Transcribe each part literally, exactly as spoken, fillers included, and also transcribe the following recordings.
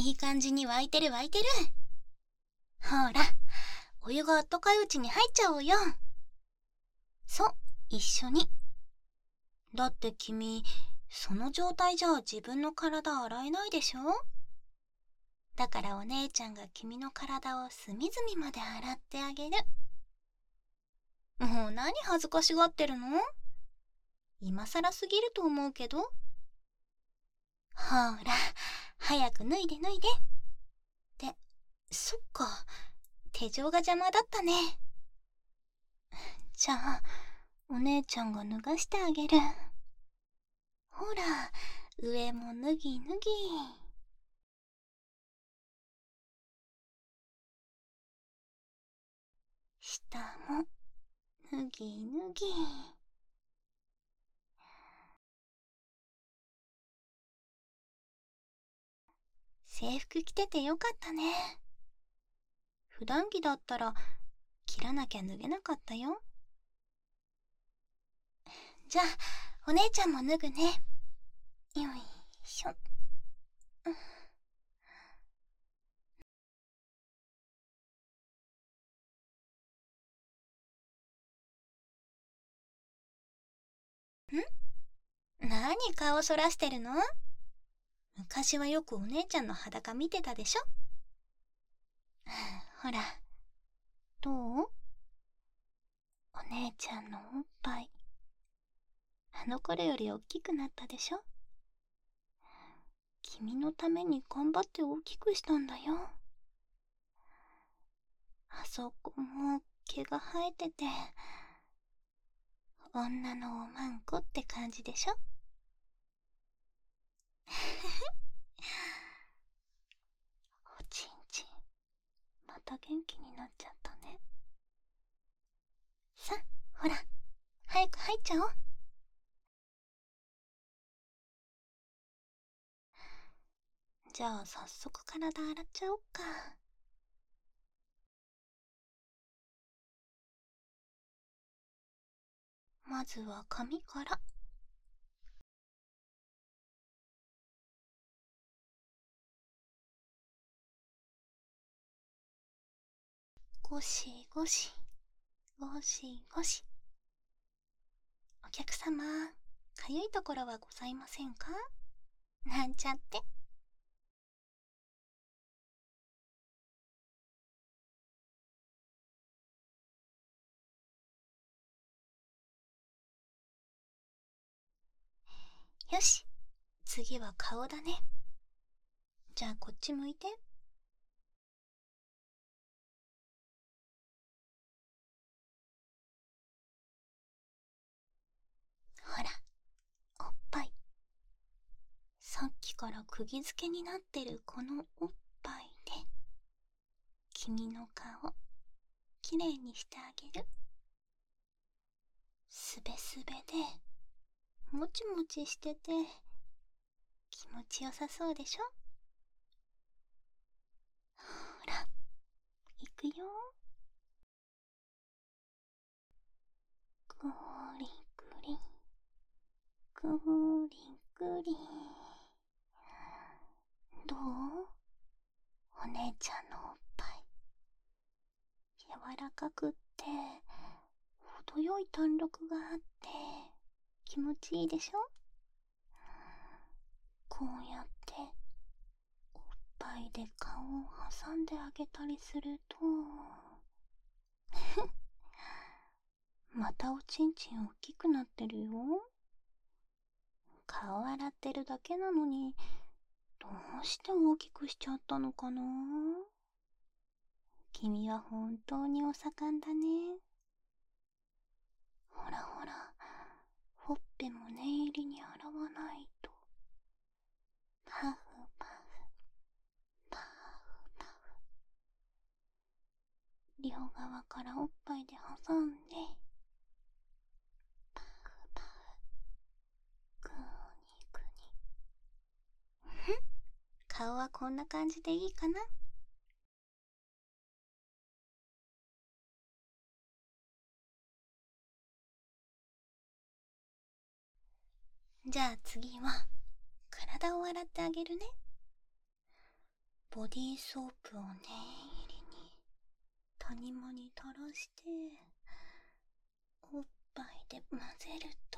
いい感じに沸いてる沸いてる。ほら、お湯があったかいうちに入っちゃおうよ。そう、一緒に。だって君、その状態じゃ自分の体洗えないでしょ。だからお姉ちゃんが君の体を隅々まで洗ってあげる。もう何恥ずかしがってるの？今更すぎると思うけど。ほら、早く脱いで脱いで。って、そっか、手錠が邪魔だったね。じゃあ、お姉ちゃんが脱がしてあげる。ほら、上も脱ぎ脱ぎ。下も脱ぎ脱ぎ。制服着ててよかったね。普段着だったら切らなきゃ脱げなかったよ。じゃあお姉ちゃんも脱ぐね。よいしょ。ん？何顔そらしてるの？昔はよくお姉ちゃんの裸見てたでしょ。ほら、どう？お姉ちゃんのおっぱい、あの頃より大きくなったでしょ。君のために頑張って大きくしたんだよ。あそこも毛が生えてて、女のおまんこって感じでしょ。おちんちん、また元気になっちゃったね。さ、ほら、早く入っちゃおう。じゃあ早速体洗っちゃおっか。まずは髪から。ゴシゴシ、ゴシゴシ。お客様、かゆいところはございませんか？なんちゃって。よし、次は顔だね。じゃあこっち向いて。ほら、おっぱい。さっきから釘付けになってるこのおっぱいで君の顔きれいにしてあげる。すべすべでもちもちしてて気持ちよさそうでしょ。ほら、いくよ。ぐりぐりぐりぐり。どう？お姉ちゃんのおっぱい、柔らかくって程よい弾力があって気持ちいいでしょ。こうやっておっぱいで顔を挟んであげたりするとまたおちんちん大きくなってるよ。顔洗ってるだけなのにどうして大きくしちゃったのかな。君は本当にお盛んだね。ほらほら、ほっぺも念入りに洗わないと。パフパフパフパフ。両側からおっぱいで挟んでパフパフ、グーニグニ。ふん、顔はこんな感じでいいかな。じゃあ次は体を洗ってあげるね。 ボディーソープを念入りに谷間に垂らしておっぱいで混ぜると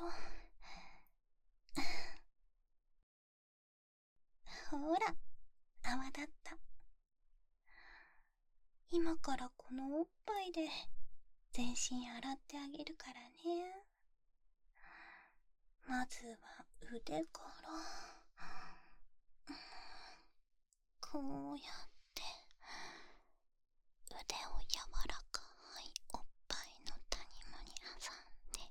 ほら、泡立った。今からこのおっぱいで全身洗ってあげるからね。まずは腕から、こうやって腕を柔らかいおっぱいの谷間に挟んで、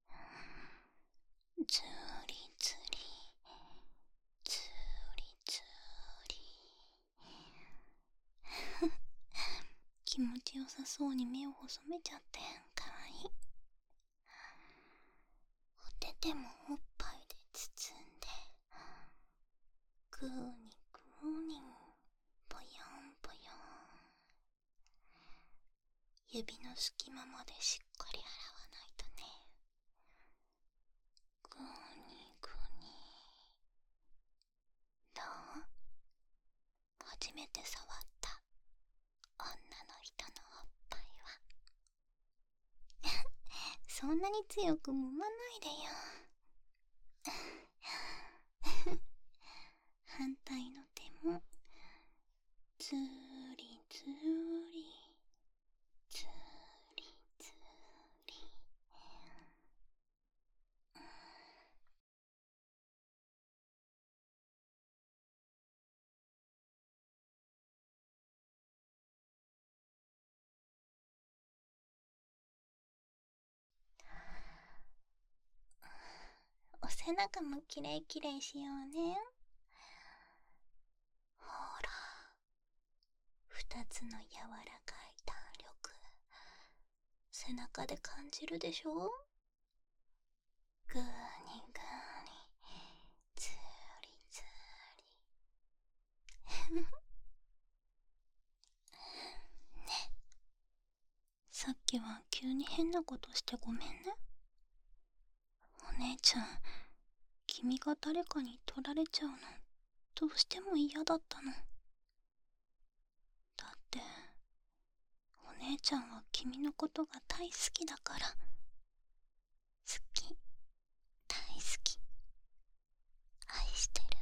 ずりずりずりずり気持ちよさそうに目を細めちゃってかわいい。お手手もおっぱいで包んで、グーにグーにぽよんぽよん、指の隙間までしっかり洗わないとね。グーにグーに。どう？初めて触った女の人のおっぱいはそんなに強く揉まないでよ反対の手もずーりずーりずーりずーり、お背中もきれいきれいしようね。ほら、二つの柔らかい弾力、背中で感じるでしょ。グーにグーにずーりずーりね、さっきは急に変なことしてごめんね。お姉ちゃん、君が誰かに取られちゃうのどうしても嫌だったの。だってお姉ちゃんは君のことが大好きだから。好き、大好き、愛してる。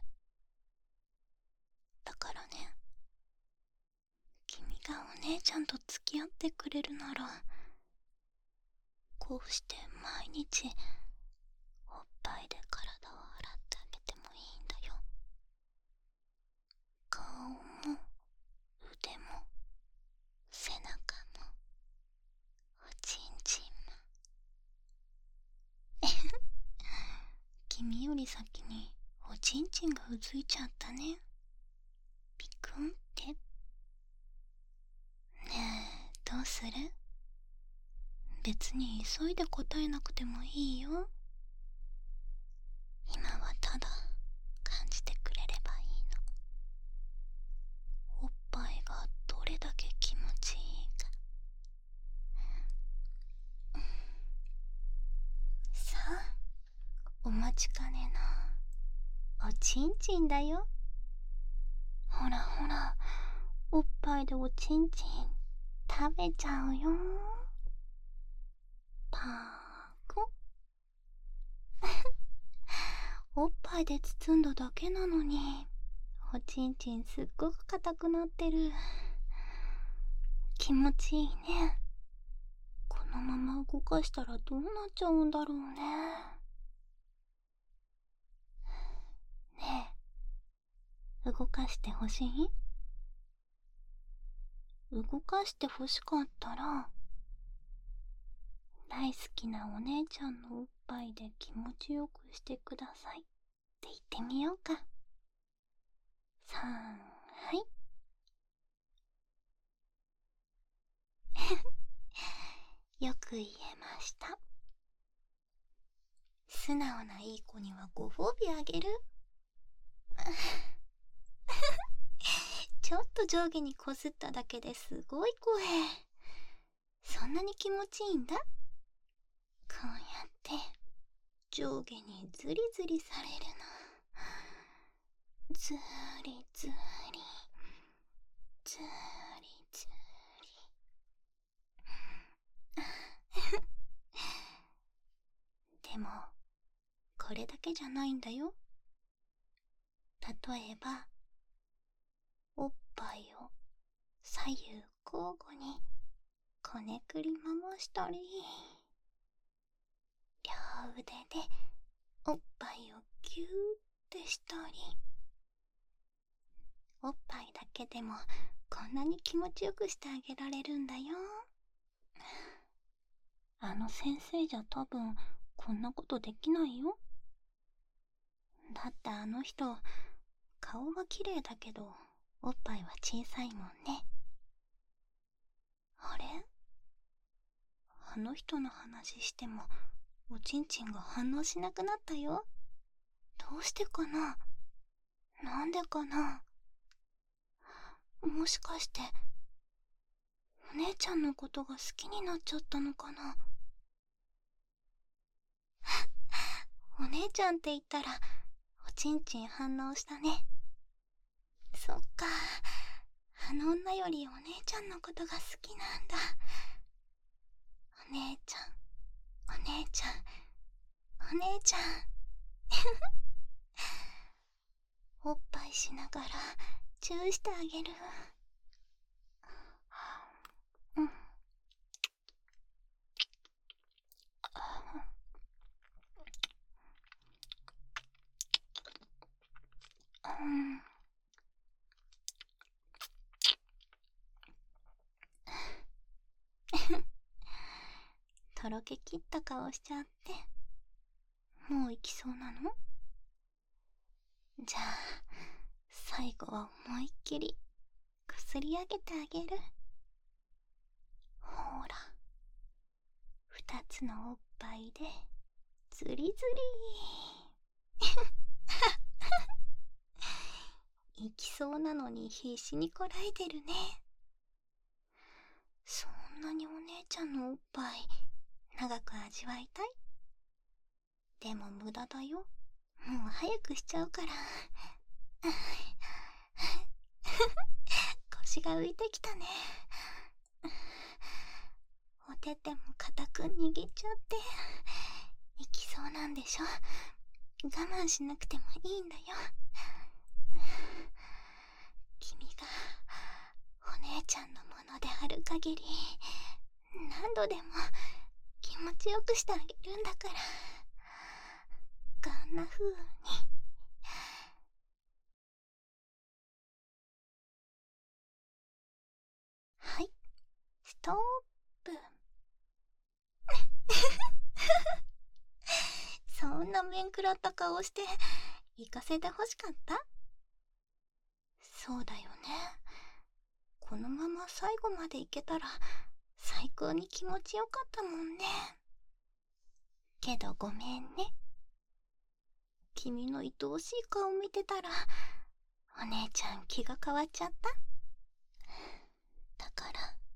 だからね、君がお姉ちゃんと付き合ってくれるなら、こうして毎日おっぱいで体を洗ってあげてもいいんだよ。顔も腕も背中もおちんちんも君より先におちんちんがうずいちゃったね。ピクンって。ねえ、どうする？別に急いで答えなくてもいいよ。今はただ感じてくれればいいの。おっぱいがどれだけ気持ちいいか。さあ、お待ちかねのおちんちんだよ。ほらほら、おっぱいでおちんちん食べちゃうよ。パーコおっぱいで包んだだけなのに、おちんちんすっごく硬くなってる。気持ちいいね。このまま動かしたらどうなっちゃうんだろうね。ねえ、動かしてほしい？動かしてほしかったら、大好きなお姉ちゃんのおっぱいで気持ちよくしてくださいって言ってみようか。さん、はいよく言えました。素直ないい子にはご褒美あげるちょっと上下にこすっただけですごい声。そんなに気持ちいいんだ。こうやって上下にズリズリされるの。ずーりずーりれだけじゃないんだよ。例えば、おっぱいを左右交互にこねくり回したり、両腕でおっぱいをギューってしたり、おっぱいだけでもこんなに気持ちよくしてあげられるんだよ。あの先生じゃ多分こんなことできないよ。だってあの人、顔は綺麗だけどおっぱいは小さいもんね。あれ？あの人の話してもおちんちんが反応しなくなったよ。どうしてかな？なんでかな？もしかしてお姉ちゃんのことが好きになっちゃったのかな？お姉ちゃんって言ったらおちんちん反応したね。そっか、あの女よりお姉ちゃんのことが好きなんだ。お姉ちゃん、お姉ちゃん、お姉ちゃん。おっぱいしながらチューしてあげる。うん。うん。とろけきった顔しちゃって、もう行きそうなの？じゃあ最後は思いっきりこすり上げてあげる。ほら、二つのおっぱいでズリズリ行きそうなのに必死にこらえてるね。そんなにお姉ちゃんのおっぱい長く味わいたい？でも無駄だよ。もう早くしちゃうから。腰が浮いてきたね。お手手も固く握っちゃっていきそうなんでしょ。我慢しなくてもいいんだよ。君がお姉ちゃんのものである限り何度でも気持ちよくしてあげるんだから。こんな風に。はい、ストップ。そんな面食らった顔して行かせてほしかった？そうだよね。このまま最後まで行けたら最高に気持ちよかったもんね。けどごめんね。君の愛おしい顔見てたらお姉ちゃん気が変わっちゃった。だから